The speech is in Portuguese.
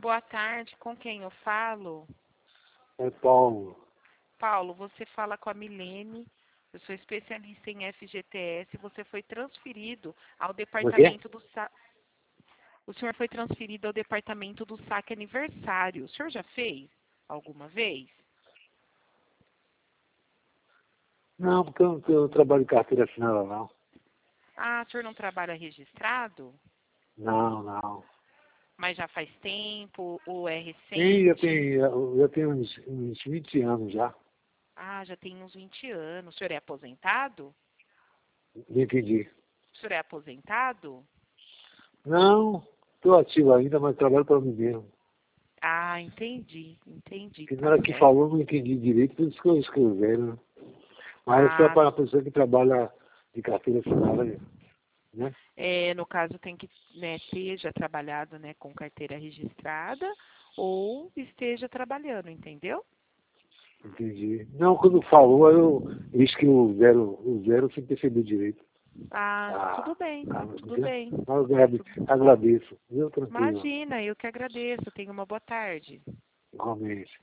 boa tarde. Com quem eu falo? É Paulo. Paulo, você fala com a Milene. Eu sou especialista em FGTS. Você foi transferido ao O quê? departamento do O senhor foi transferido ao departamento do saque aniversário. O senhor já fez alguma vez? Não, porque eu trabalho em carteira assinada, não. Ah, o senhor não trabalha registrado? Não, não. Mas já faz tempo ou é Sim, recente? já tenho uns 20 anos já. Ah, já tem uns 20 anos. O senhor é aposentado? Não entendi. O senhor é aposentado? Não, estou ativo ainda, mas trabalho para mim mesmo. Ah, entendi, Que na tá hora que certo. falou, não entendi direito, por isso que eu escrevi, né? Mas é Ah, para a pessoa que trabalha de carteira assinada, né? no caso tem que, né, esteja trabalhado, né, com carteira registrada ou esteja trabalhando, entendeu? Entendi. Não, quando falou, eu escrevi o zero sem perceber direito. Ah, Ah, tudo entendeu? bem. Mas Tudo- agradeço, viu? Tranquilo, Imagina, eu que agradeço. Tenha uma boa tarde. igualmente.